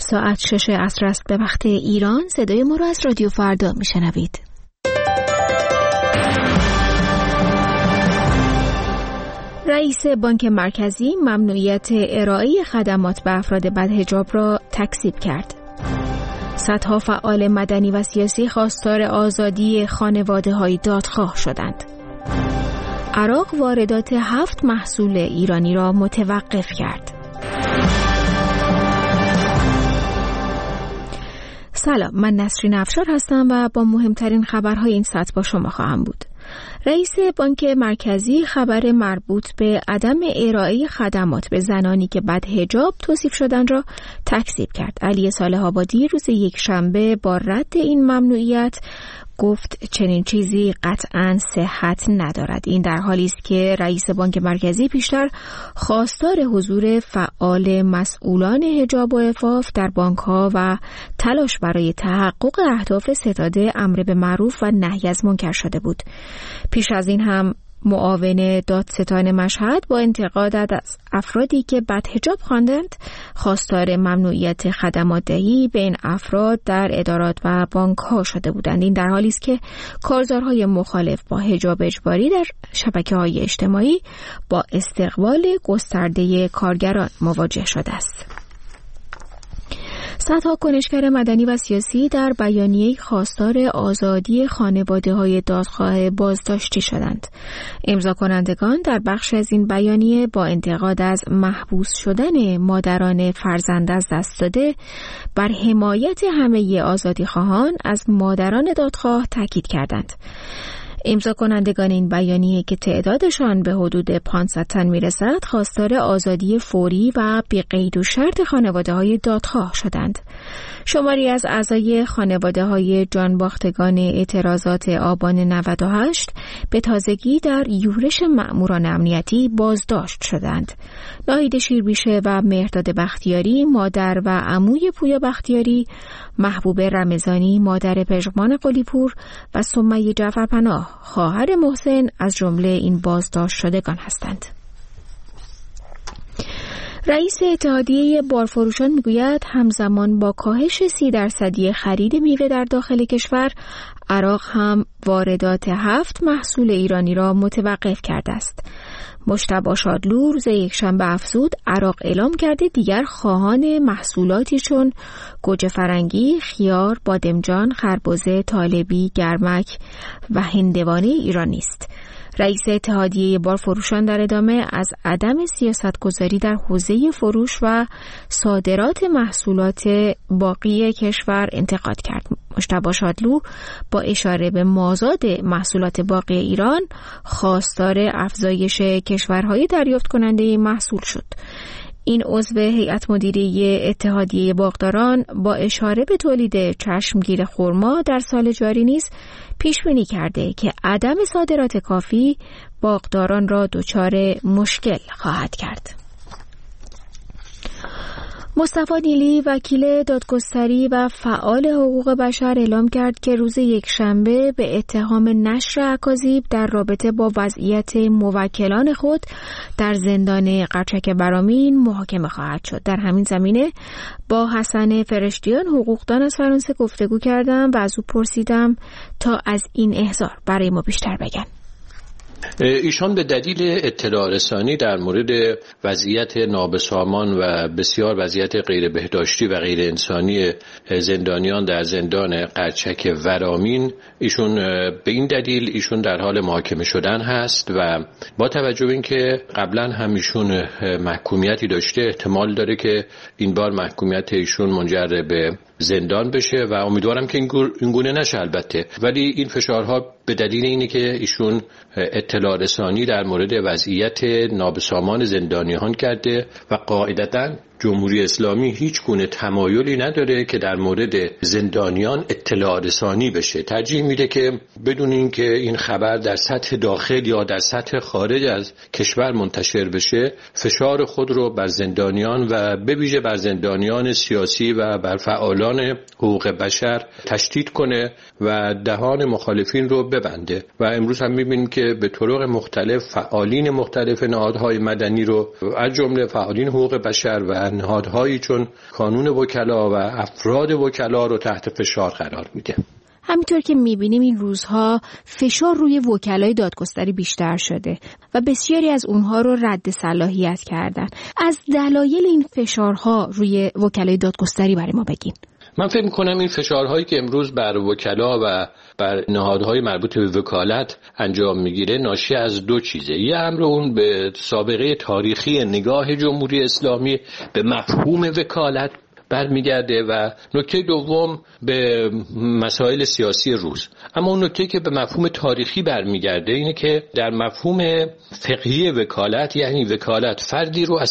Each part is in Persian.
ساعت 6 عصر است به وقت ایران. صدای ما را از رادیو فردا میشنوید. رئیس بانک مرکزی ممنوعیت ارائه خدمات به افراد بدحجاب را تکذیب کرد. صدها فعال مدنی و سیاسی خواستار آزادی خانواده‌های دادخواه شدند. عراق واردات 7 محصول ایرانی را متوقف کرد. سلام، من نسرین افشار هستم و با مهمترین خبرهای این ساعت با شما خواهم بود. رئیس بانک مرکزی خبر مربوط به عدم ارائه خدمات به زنانی که بدحجاب توصیف شدند را تکذیب کرد. علی صالح آبادی روز یکشنبه با رد این ممنوعیت گفت چنین چیزی قطعاً صحت ندارد. این در حالی است که رئیس بانک مرکزی پیشتر خواستار حضور فعال مسئولان حجاب و عفاف در بانک‌ها و تلاش برای تحقق اهداف ستاد امر به معروف و نهی از منکر شده بود. پیش از این هم معاون دادستان مشهد با انتقاد از افرادی که بدحجاب خواندند خواستار ممنوعیت خدمات دهی به این افراد در ادارات و بانک‌ها شده بودند. این در حالی است که کارزارهای مخالف با حجاب اجباری در شبکه‌های اجتماعی با استقبال گسترده کارگران مواجه شده است. صدها کنشگر مدنی و سیاسی در بیانیه خواستار آزادی خانواده‌های دادخواه بازداشتی شدند. امضا کنندگان در بخش از این بیانیه با انتقاد از محبوس شدن مادران فرزند از دست داده بر حمایت همه آزادیخواهان از مادران دادخواه تاکید کردند. امضا کنندگان این بیانیه که تعدادشان به حدود 500 تن میرسد خواستار آزادی فوری و بی قید و شرط خانواده‌های دادخواه شدند. شماری از اعضای خانواده‌های جانباختگان اعتراضات آبان 98 به تازگی در یورش مأموران امنیتی بازداشت شدند. ناهید شیربیشه و مهرداد بختیاری مادر و عموی پویا بختیاری، محبوب رمضانی مادر پژمان قلی‌پور و سمیه جعفرپناه خواهر محسن از جمله این بازداشت شدگان هستند. رئیس اتحادیه بارفروشان میگوید همزمان با کاهش 30% خرید میوه در داخل کشور، عراق هم واردات 7 محصول ایرانی را متوقف کرده است. مجتبی شادلو روز یکشنبه افزود عراق اعلام کرده دیگر خواهان محصولاتی چون گوجه فرنگی، خیار، بادمجان، خربزه، طالبی، گرمک و هندوانه ایران نیست. رئیس اتحادیه بارفروشان در ادامه از عدم سیاستگذاری در حوزه فروش و صادرات محصولات باقی کشور انتقاد کرد. مجتبی شادلو با اشاره به مازاد محصولات باقی ایران خواستار افزایش کشورهای دریافت کننده محصول شد. این عضو هیئت مدیره اتحادیه باغداران با اشاره به تولید چشمگیر خرما در سال جاری نیز پیش بینی کرده که عدم صادرات کافی باغداران را دچار مشکل خواهد کرد. مصطفی نیلی وکیل دادگستری و فعال حقوق بشر اعلام کرد که روز یکشنبه به اتهام نشر اکاذیب در رابطه با وضعیت موکلان خود در زندان قرچک برامین محاکمه خواهد شد. در همین زمینه با حسن فرشتیان حقوقدان از فرانسه گفتگو کردم و از او پرسیدم تا از این احضار برای ما بیشتر بگن. ایشان به دلیل اطلاع رسانی در مورد وضعیت نابسامان و بسیار وضعیت غیر بهداشتی و غیر انسانی زندانیان در زندان قرچک ورامین ایشون به این دلیل ایشون در حال محاکمه شدن هست و با توجه به اینکه قبلا هم ایشون محکومیتی داشته احتمال داره که این بار محکومیت ایشون منجر به زندان بشه و امیدوارم که این گونه نشه البته، ولی این فشارها به دلیل اینه که ایشون اطلاع رسانی در مورد وضعیت نابسامان زندانیان کرده و قاعدتاً جمهوری اسلامی هیچ گونه تمایلی نداره که در مورد زندانیان اطلاع رسانی بشه. ترجیح میده که بدون اینکه این خبر در سطح داخل یا در سطح خارج از کشور منتشر بشه فشار خود رو بر زندانیان و به ویژه بر زندانیان سیاسی و بر فعالان حقوق بشر تشدید کنه و دهان مخالفین رو ببنده. و امروز هم میبینیم که به طرق مختلف فعالین مختلف نهادهای مدنی رو از جمله فعالین حقوق بشر و و نهادهایی چون کانون وکلا و افراد وکلا رو تحت فشار قرار میده. همینطور که میبینیم این روزها فشار روی وکلای دادگستری بیشتر شده و بسیاری از اونها رو رد صلاحیت کردن. از دلایل این فشارها روی وکلای دادگستری برای ما بگین. من فکر می‌کنم این فشارهایی که امروز بر وکلا و بر نهادهای مربوط به وکالت انجام میگیره ناشی از دو چیزه. یه امر اون به سابقه تاریخی نگاه جمهوری اسلامی به مفهوم وکالت برمیگرده و نکته دوم به مسائل سیاسی روز. اما اون نکته که به مفهوم تاریخی برمیگرده اینه که در مفهوم فقهی وکالت، یعنی وکالت فردی رو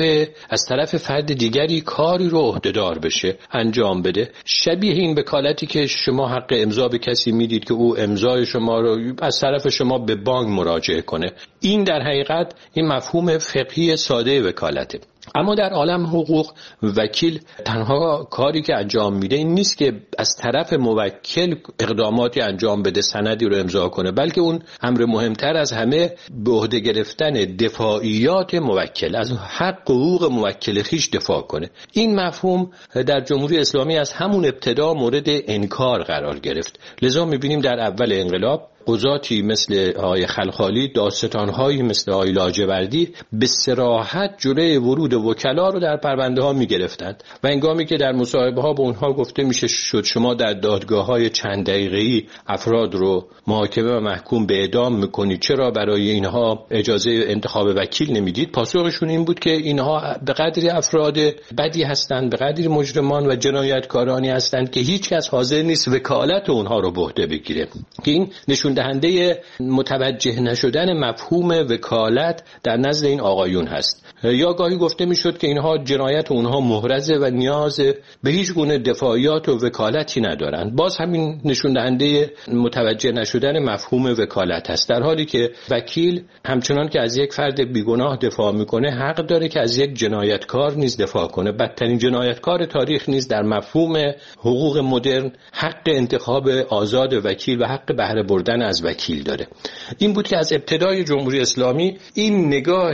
از طرف فرد دیگری کاری رو عهده‌دار بشه انجام بده، شبیه این وکالتی که شما حق امضا به کسی میدید که او امضای شما رو از طرف شما به بانک مراجعه کنه. این در حقیقت این مفهوم فقهی ساده وکالته. اما در عالم حقوق وکیل تنها کاری که انجام میده این نیست که از طرف موکل اقداماتی انجام بده، سندی رو امضا کنه، بلکه اون امر مهمتر از همه به عهده گرفتن دفاعیات موکل، از حق حقوق موکل خیش دفاع کنه. این مفهوم در جمهوری اسلامی از همون ابتدا مورد انکار قرار گرفت. لذا میبینیم در اول انقلاب قضاتی مثل آقای خلخالی، دادستان‌هایی مثل آقای لاجوردی به صراحت جلوی ورود وکلا رو در پرونده ها می‌گرفتند و هنگامی که در مصاحبه ها به اونها گفته میشه شما در دادگاه‌های چند دقیقه‌ای افراد رو محاکمه و محکوم به اعدام می‌کنید، چرا برای اینها اجازه انتخاب وکیل نمیدید؟ پاسخشون این بود که اینها به قدری افراد بدی هستند، به قدری مجرمان و جنایتکارانی هستند که هیچ کس حاضر نیست وکالت اونها رو به عهده بگیره. که این نشون دهنده متوجه نشدن مفهوم وکالت در نزد این آقایون هست. یا گاهی گفته میشد که اینها جنایت اونها محرزه و نیاز به هیچ گونه دفاعیات و وکالتی ندارند. باز همین نشون دهنده متوجه نشدن مفهوم وکالت هست، در حالی که وکیل همچنان که از یک فرد بیگناه دفاع میکنه حق داره که از یک جنایتکار نیز دفاع کنه. بدترین جنایتکار تاریخ نیز در مفهوم حقوق مدرن حق انتخاب آزاد وکیل و حق بهره بردن از وکیل داره. این بود که از ابتدای جمهوری اسلامی این نگاه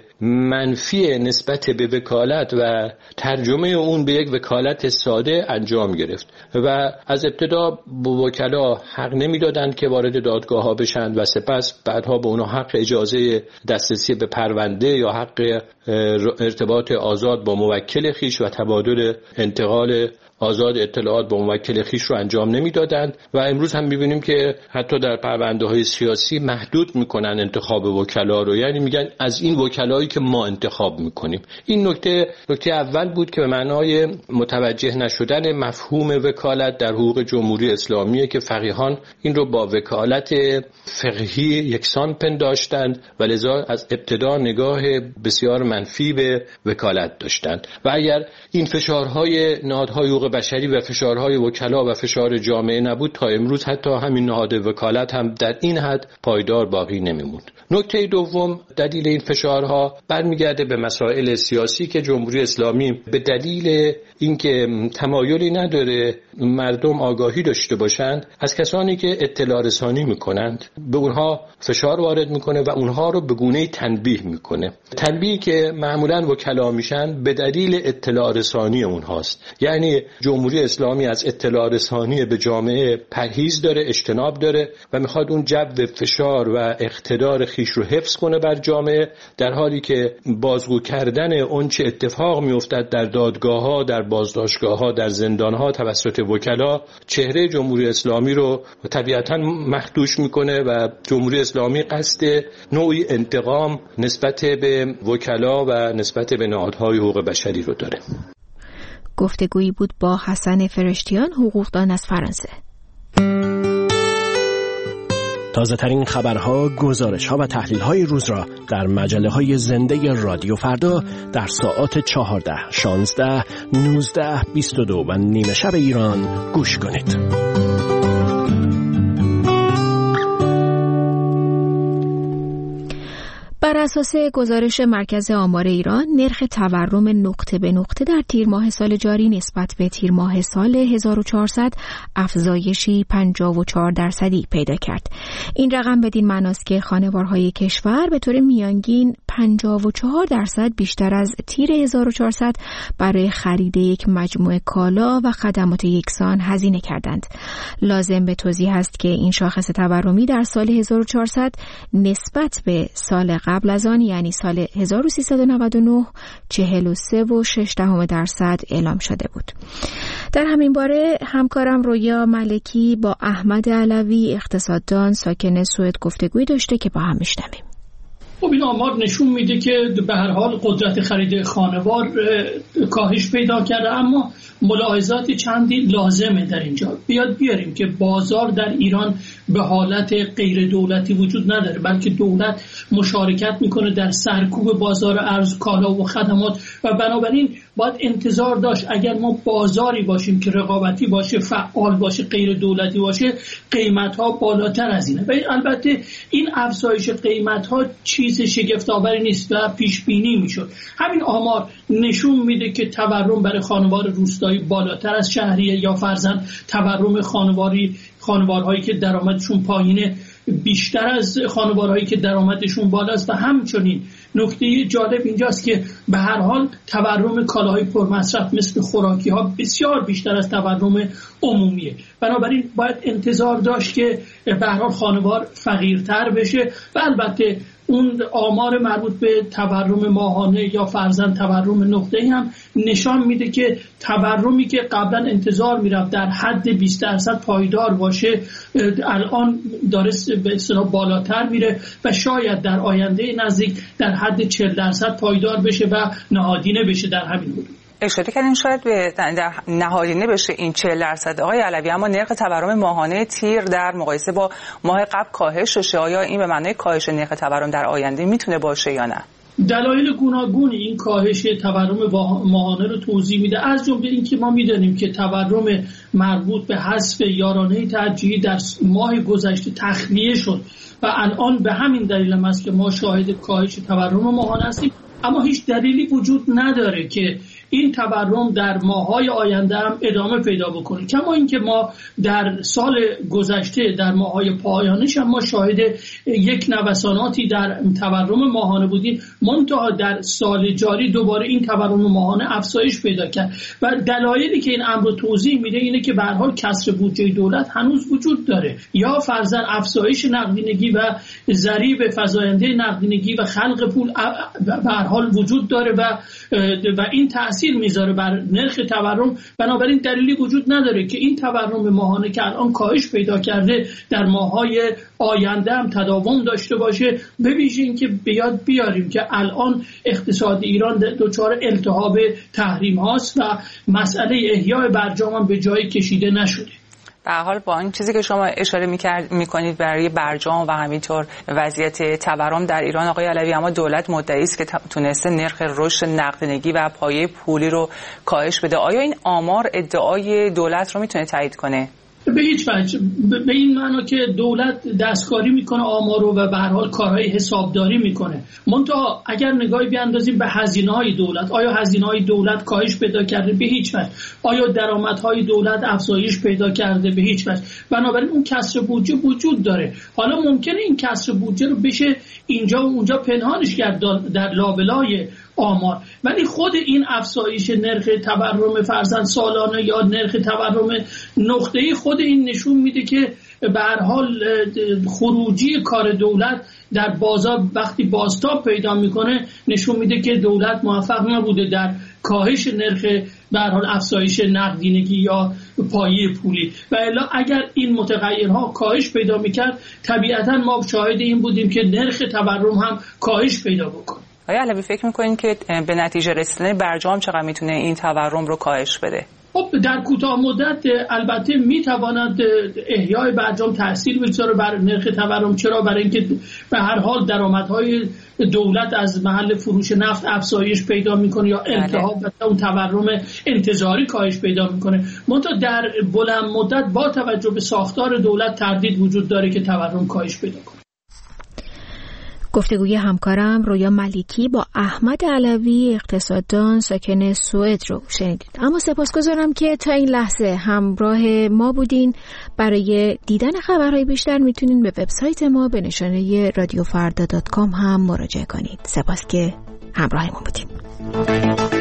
منفی نسبت به وکالت و ترجمه اون به یک وکالت ساده انجام گرفت و از ابتدا به وکلا حق نمیدادند که وارد دادگاه ها بشند و سپس بعدها به اونها حق اجازه دسترسی به پرونده یا حق ارتباط آزاد با موکل خیش و تبادل انتقال آزاد اطلاعات با موکل خیش رو انجام نمیدادند و امروز هم می‌بینیم که حتی در پرونده‌های سیاسی محدود میکنن انتخاب وکلا رو، یعنی میگن از این وکلایی که ما انتخاب میکنیم. این نکته اول بود که به معنای متوجه نشدن مفهوم وکالت در حقوق جمهوری اسلامی که فقیهان این رو با وکالت فقهی یکسان پنداشتند و لذا از ابتدا نگاه بسیار منفی به وکالت داشتند. و اگر این فشارهای نهادهای حقوق بشری و فشارهای وکلا و فشار جامعه نبود، تا امروز حتی همین نهاد وکالت هم در این حد پایدار باقی نمیموند. نکته دوم دلیل این فشارها برمیگرده به مسائل سیاسی که جمهوری اسلامی به دلیل اینکه تمایلی نداره مردم آگاهی داشته باشند، از کسانی که اطلاع رسانی میکنند به اونها فشار وارد میکنه و اونها رو به گونه‌ای تنبیه میکنه. تنبیهی که معمولاً وکلا میشن به دلیل اطلاع رسانی اونهاست. یعنی جمهوری اسلامی از اطلاع رسانی به جامعه پرهیز داره، اجتناب داره و میخواد اون جو فشار و اقتدار خیش رو حفظ کنه بر جامعه، در حالی که بازگو کردن اون چه اتفاق میافتد در دادگاه‌ها، در بازداشتگاه‌ها، در زندان‌ها توسط وکلا چهره جمهوری اسلامی رو طبیعتاً مخدوش میکنه و جمهوری اسلامی قصد نوعی انتقام نسبت به وکلا و نسبت به نهادهای حقوق بشری رو داره. گفتگویی بود با حسن فرشتیان، حقوقدان از فرانسه. تازه ترین خبرها، گزارش‌ها و تحلیل‌های روز را در مجله‌های زنده رادیو فردا در ساعات 14، 16، 19، 22 و نیمه شب ایران گوش کنید. بر اساس گزارش مرکز آمار ایران، نرخ تورم نقطه به نقطه در تیر ماه سال جاری نسبت به تیر ماه سال 1400 افزایشی 54% پیدا کرد. این رقم بدین معناست که خانوارهای کشور به طور میانگین 54% بیشتر از تیر 1400 برای خرید یک مجموعه کالا و خدمات یکسان هزینه کردند. لازم به توضیح است که این شاخص تورمی در سال 1400 نسبت به سال قبل از آن یعنی سال 1399 43.6% اعلام شده بود. در همین باره همکارم رویا ملکی با احمد علوی اقتصاددان ساکن سوئد گفتگوی داشته که با هم میشنویم. خب این آمار نشون میده که به هر حال قدرت خرید خانوار کاهش پیدا کرده، اما ملاحظات چندی لازمه در اینجا. بیاریم که بازار در ایران به حالت غیر دولتی وجود نداره، بلکه دولت مشارکت میکنه در سرکوب بازار ارز، کالا و خدمات و بنابراین باید انتظار داشت اگر ما بازاری باشیم که رقابتی باشه، فعال باشه، غیر دولتی باشه، قیمت ها بالاتر از اینه. و البته این افزایش قیمت ها چیز شگفت آوری نیست و پیش بینی میشد. همین آمار نشون میده که تورم برای خانوار روستایی بالاتر از شهریه، یا فرضاً تورم خانوارهایی که درآمدشون پایینه بیشتر از خانوارهایی که درآمدشون بالاست. و همچنین نکته جالب اینجاست که به هر حال تورم کالاهای پرمصرف مثل خوراکی ها بسیار بیشتر از تورم عمومیه. بنابراین باید انتظار داشت که به هر حال خانوار فقیرتر بشه و البته اون آمار مربوط به تورم ماهانه یا فرضاً تورم نقطه‌ای هم نشان میده که تورمی که قبلا انتظار میرفت در حد 20% پایدار باشه الان داره به اصطلاح بالاتر میره و شاید در آینده نزدیک در حد 40% پایدار بشه و نهادینه بشه در همین حدود. اشاره کردین شاید به نهادینه بشه این 40% آقای علوی، اما نرخ تورم ماهانه تیر در مقایسه با ماه قبل کاهش شده. آیا این به معنای کاهش نرخ تورم در آینده میتونه باشه یا نه؟ دلایل گوناگون این کاهش تورم ماهانه رو توضیح میده، از جمله اینکه ما میدونیم که تورم مربوط به حذف یارانه ترجیحی در ماه گذشته تخلیه شد و الان به همین دلیل هم است که ما شاهد کاهش تورم ماهانه هستیم، اما هیچ دلیلی وجود نداره که این تورم در ماه‌های آینده هم ادامه پیدا بکنه. کما اینکه ما در سال گذشته در ماه‌های پایانیش هم ما شاهد یک نوساناتی در تورم ماهانه بودیم، منتها در سال جاری دوباره این تورم ماهانه افزایش پیدا کرد و دلایلی که این امر رو توضیح میده اینه که به هر حال کسر بودجه دولت هنوز وجود داره، یا فرضاً افزایش نقدینگی و ضریب فزاینده نقدینگی و خلق پول به هر حال وجود داره و این تأثیر میذاره بر نرخ تورم. بنابراین دلیلی وجود نداره که این تورم ماهانه که الان کاهش پیدا کرده در ماه‌های آینده هم تداوم داشته باشه، به ویژه اینکه بیاریم که الان اقتصاد ایران دچار التهاب تحریم هاست و مسئله احیای برجام هم به جای کشیده نشده. به هر حال با این چیزی که شما اشاره میکنید برای برجام و همینطور وضعیت تورم در ایران آقای علوی، اما دولت مدعی است که تونسته نرخ رشد نقدینگی و پایه پولی رو کاهش بده. آیا این آمار ادعای دولت رو میتونه تایید کنه؟ به هیچ وجه. به این معنا که دولت دستکاری میکنه آمار رو و به هر حال کارهای حسابداری میکنه، منتها اگر نگاهی بیاندازیم به هزینه‌های دولت، آیا هزینه‌های دولت کاهش پیدا کرده؟ به هیچ وجه. آیا درآمدهای دولت افزایش پیدا کرده؟ به هیچ وجه. بنابراین اون کسر بودجه وجود داره. حالا ممکنه این کسر بودجه رو بشه اینجا و اونجا پنهانش کرد در لابلای آمار، ولی خود این افزایش نرخ تورم فرضاً سالانه یا نرخ تورم نقطه‌ای خود این نشون میده که به هر حال خروجی کار دولت در بازار وقتی بازتاب پیدا میکنه نشون میده که دولت موفق نبوده در کاهش نرخ به هر حال افزایش نقدینگی یا پایه پولی، و الا اگر این متغیرها کاهش پیدا میکرد طبیعتاً ما شاهد این بودیم که نرخ تورم هم کاهش پیدا بکنه. آیا علوی فکر میکنین که به نتیجه رسیدن برجام چقدر میتونه این تورم رو کاهش بده؟ خب در کوتاه مدت البته میتواند احیای برجام تاثیر بگذاره بر نرخ تورم. چرا؟ برای اینکه به هر حال درآمدهای دولت از محل فروش نفت افزایش پیدا میکنه یا التهاب و اون تورم انتظاری کاهش پیدا میکنه، منتها در بلند مدت با توجه به ساختار دولت تردید وجود داره که تورم کاهش پیدا کنه. گفتگوی همکارم رویا ملیکی با احمد علوی اقتصاددان ساکن سوئد رو شنیدید. اما سپاسگزارم که تا این لحظه همراه ما بودین. برای دیدن خبرهای بیشتر میتونین به وبسایت ما به نشانه radiofarda.com هم مراجعه کنید. سپاس که همراه ما بودین.